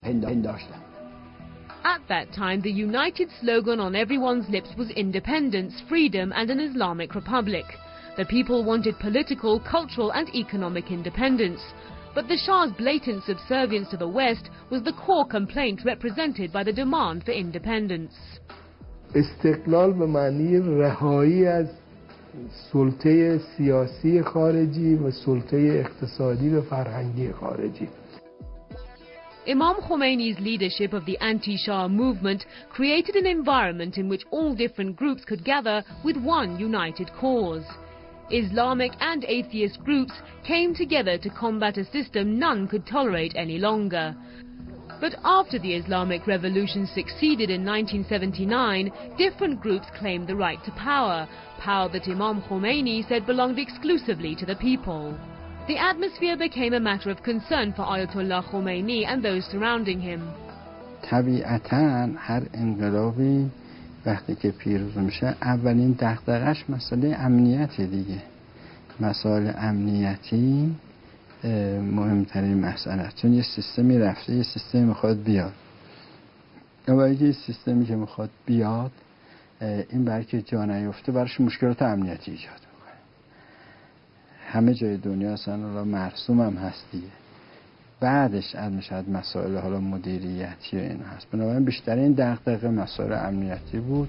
پنداشتن. At that time, the united slogan on everyone's lips was independence, freedom and an Islamic republic. The people wanted political, cultural and economic independence. But the Shah's blatant subservience to the West was the core complaint represented by the demand for independence. استقلال به معنی رهایی از سلطه سیاسی خارجی و سلطه اقتصادی و فرهنگی خارجی. Imam Khomeini's leadership of the anti-Shah movement created an environment in which all different groups could gather with one united cause. Islamic and atheist groups came together to combat a system none could tolerate any longer. But after the Islamic Revolution succeeded in 1979, different groups claimed the right to power, power that Imam Khomeini said belonged exclusively to the people. The atmosphere became a matter of concern for Ayatollah Khomeini and those surrounding him. طبیعتاً هر انقلابی وقتی که پیروز میشه اولین دغدغش مسئله امنیتی دیگه. مسائل امنیتی مهمترین مسئله است، چون یه سیستمی رفته یه سیستمی میخواد بیاد. و اگه یه سیستمی که میخواد بیاد این برای که جا نیفته براش مشکلات امنیتی ایجاد میکنه. همه جای دنیا اصلا مرسوم هم هست دیگه. بعدش شاید مسائل حالا مدیریتی و این هست. بنابراین بیشترین دغدغه مسائل امنیتی بود.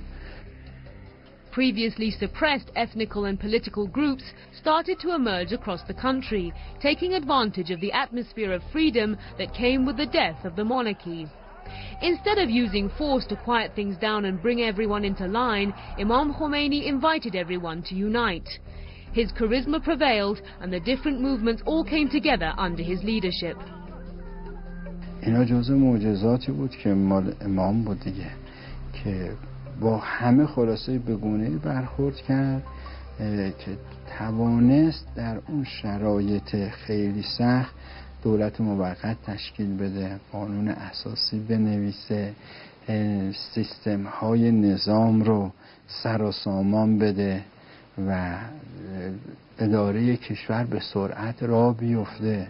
Previously suppressed ethnical and political groups started to emerge across the country, taking advantage of the atmosphere of freedom that came with the death of the monarchy. Instead of using force to quiet things down and bring everyone into line, Imam Khomeini invited everyone to unite. His charisma prevailed and the different movements all came together under his leadership. اینا جزء معجزاتی بود که مال امام بود دیگه، که با همه خلاصه به گونه‌ای برخورد کرد که توانست در اون شرایط خیلی سخت دولت موقت تشکیل بده، قانون اساسی بنویسه، سیستم های نظام رو سر و سامان بده و اداره کشور به سرعت راه بیفته.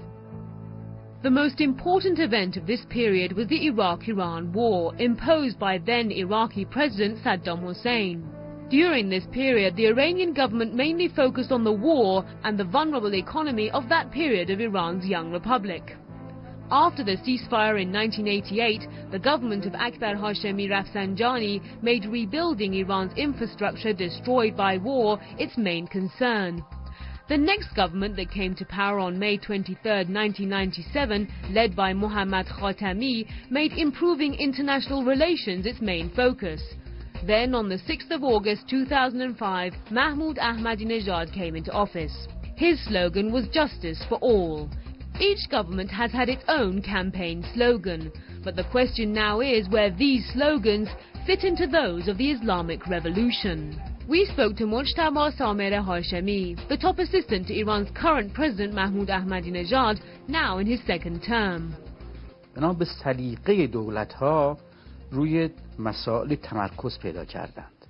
The most important event of this period was the Iraq-Iran war, imposed by then Iraqi President Saddam Hussein. During this period, the Iranian government mainly focused on the war and the vulnerable economy of that period of Iran's young republic. After the ceasefire in 1988, the government of Akbar Hashemi Rafsanjani made rebuilding Iran's infrastructure destroyed by war its main concern. The next government that came to power on May 23, 1997, led by Mohammad Khatami, made improving international relations its main focus. Then, on the 6th of August 2005, Mahmoud Ahmadinejad came into office. His slogan was justice for all. Each government has had its own campaign slogan, but the question now is where these slogans fit into those of the Islamic Revolution. We spoke to Mujtaba Samer Hashemi, the top assistant to Iran's current president Mahmoud Ahmadinejad, now in his second term. بنا به سلیقه دولت‌ها روی مسائل تمرکز پیدا کردند،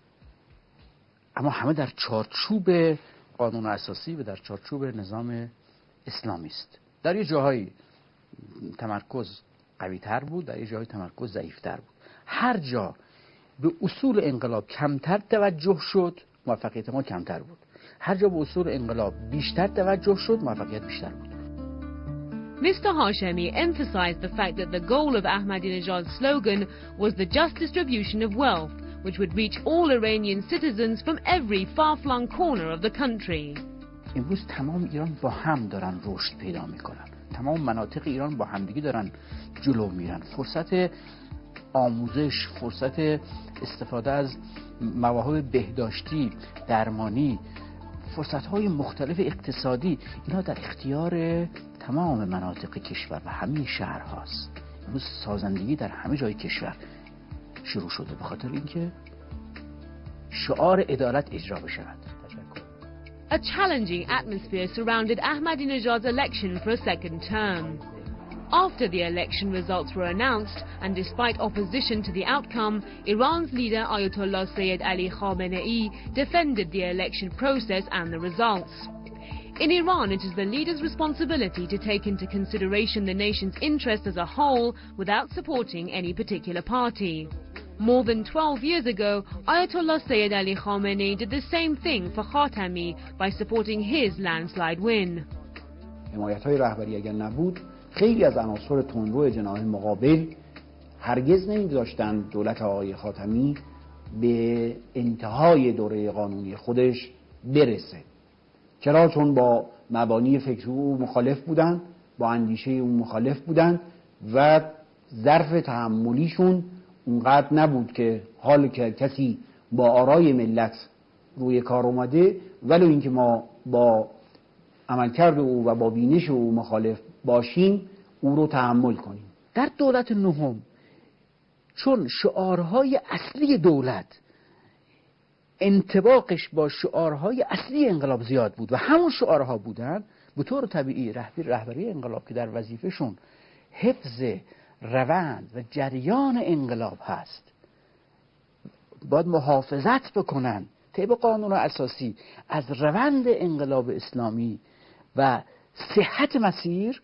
اما همه در چارچوب قانون اساسی و در چارچوب نظام اسلامی است. در یه جاهای تمرکز قوی‌تر بود، در یه جاهای تمرکز ضعیف‌تر بود. هر جا به اصول انقلاب کمتر توجه شد، موفقیت ما کمتر بود. هر جا به اصول انقلاب بیشتر توجه شد، موفقیت بیشتر بود. Mr. Hashemi emphasized the fact that the goal of Ahmadinejad's slogan was the just distribution of wealth, which would reach all Iranian citizens from every far-flung corner of the country. امروز تمام ایران با هم دارن رشد پیدا میکنن. تمام مناطق ایران با همدیگه دارن جلو میرن. فرصت آموزش، فرصت استفاده از مواهب بهداشتی، درمانی، فرصت‌های مختلف اقتصادی، اینا در اختیار تمام مناطق کشور و همه شهرهاست. امروز سازندگی در همه جای کشور شروع شده به خاطر اینکه شعار عدالت اجرا بشود. A challenging atmosphere surrounded Ahmadinejad's election for a second term. After the election results were announced, and despite opposition to the outcome, Iran's leader Ayatollah Sayyid Ali Khamenei defended the election process and the results. In Iran, it is the leader's responsibility to take into consideration the nation's interest as a whole without supporting any particular party. More than 12 years ago, Ayatollah Sayyid Ali Khamenei did the same thing for Khatami by supporting his landslide win. حمایت‌های رهبری اگر نبود، خیلی از عناصر تندرو جناح مقابل هرگز نمی‌گذاشتن دولت آقای خاتمی به انتهای دوره قانونی خودش برسه. چرا؟ چون با مبانی فکری او مخالف بودن، با اندیشه او مخالف بودن و ظرف تحملیشون اونقدر نبود که حال که کسی با آرای ملت روی کار اومده ولو اینکه ما با عملکرد او و با بینش او مخالف باشیم او رو تحمل کنیم. در دولت نهم چون شعارهای اصلی دولت انطباقش با شعارهای اصلی انقلاب زیاد بود و همون شعارها بودن، به طور طبیعی رهبری انقلاب که در وظیفهشون حفظ روند و جریان انقلاب هست باید محافظت بکنن طبق قانون اساسی از روند انقلاب اسلامی و صحت مسیر.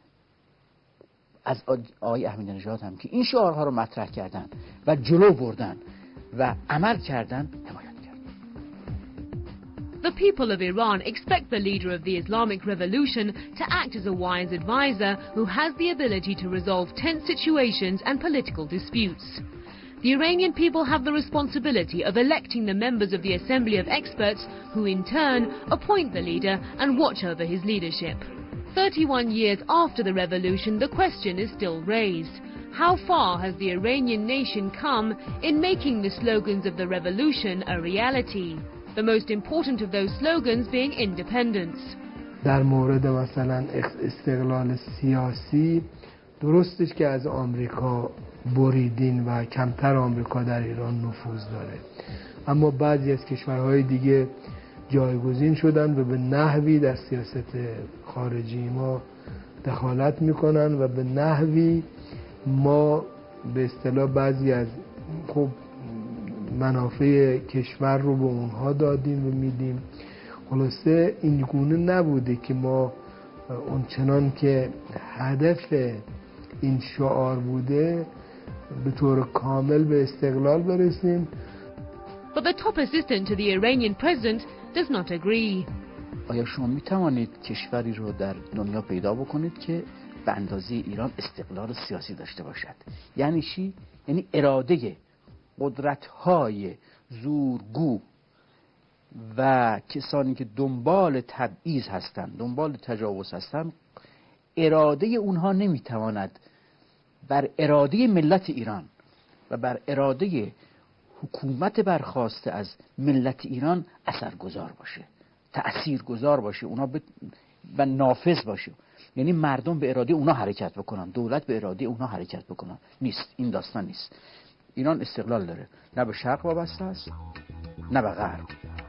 از آقای احمدی نژاد هم که این شعارها رو مطرح کردن و جلو بردن و عمل کردن حمایت کردن. The people of Iran expect the leader of the Islamic Revolution to act as a wise advisor who has the ability to resolve tense situations and political disputes. The Iranian people have the responsibility of electing the members of the Assembly of Experts who in turn appoint the leader and watch over his leadership. 31 years after the revolution, the question is still raised. How far has the Iranian nation come in making the slogans of the revolution a reality? The most important of those slogans being independence. در مورد مثلا استقلال سیاسی درستش که از آمریکا بریدین و کمتر آمریکا در ایران نفوذ داره، اما بعضی از کشورهای دیگه جایگزین شدن و به نحوی در سیاست خارجی ما دخالت میکنن و به نحوی ما به اصطلاح بعضی از منافع کشور رو به اونها دادیم و میدیم. خلاصه این گونه نبوده که ما اونچنان که هدف این شعار بوده به طور کامل به استقلال برسیم. But the top assistant to the Iranian president does not agree. آیا شما می توانید کشوری رو در دنیا پیدا بکنید که به اندازه ایران استقلال سیاسی داشته باشد؟ یعنی چی؟ یعنی اراده قدرت‌های زورگو و کسانی که دنبال تبعیض هستند، دنبال تجاوز هستند، اراده اونها نمیتواند بر اراده ملت ایران و بر اراده حکومت برخواسته از ملت ایران اثرگذار باشه، تأثیرگذار باشه، اونا و نافذ باشه. یعنی مردم به اراده اونا حرکت بکنن، دولت به اراده اونا حرکت بکنن. نیست، این داستان نیست. ایران استقلال داره، نه به شرق وابسته است نه به غرب.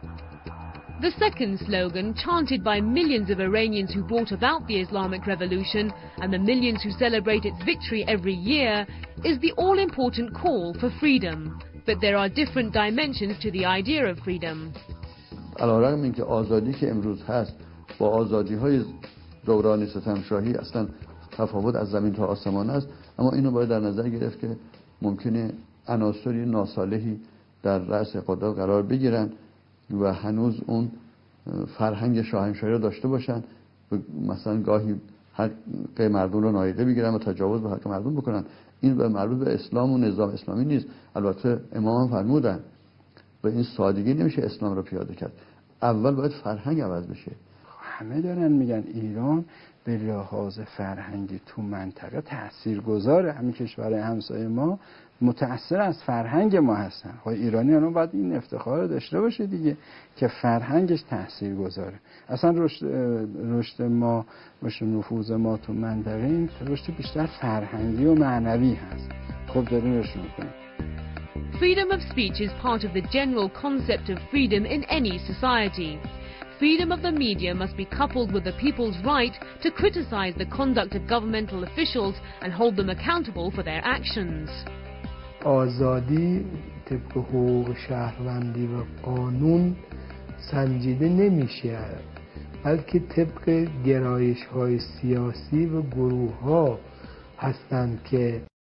The second slogan, chanted by millions of Iranians who brought about the Islamic Revolution and the millions who celebrate its victory every year, is the all-important call for freedom. But there are different dimensions to the idea of freedom. علیرغم اینکه آزادی که امروز هست با آزادی‌های دوران ستمشاهی اصلا تفاوت از زمین تا آسمان است، اما اینو باید در نظر گرفت که ممکنه عناصری ناصالحی در رأس قدرت قرار بگیرن و هنوز اون فرهنگ شاهنشاهی رو داشته باشن، مثلا گاهی حق مردم رو نادیده بگیرن و تجاوز به حق مردم بکنن. این به مربوط به اسلام و نظام اسلامی نیست. البته امام هم فرمودن و این سادگی نمیشه اسلام رو پیاده کرد. اول باید فرهنگ عوض بشه. همه دارن میگن ایران به لحاظ فرهنگی تو منطقه تاثیرگذاره، همین کشورهای همسایه ما متأثر از فرهنگ ما هستن. خب ایرانیان باید این افتخار رو داشته باشه دیگه که فرهنگش تاثیرگذاره. اصلا رشد ما، رشد نفوذ ما تو منطقه این رشد بیشتر فرهنگی و معنوی هست. خب داریم رشد میکنیم. Freedom of speech is part of the general concept of freedom in any society. Freedom of the media must be coupled with the people's right to criticize the conduct of governmental officials and hold them accountable for their actions. آزادی طبق حقوق شهروندی و قانون سنجیده نمیشه. بلکه طبق گرایش های سیاسی و گروه ها هستند که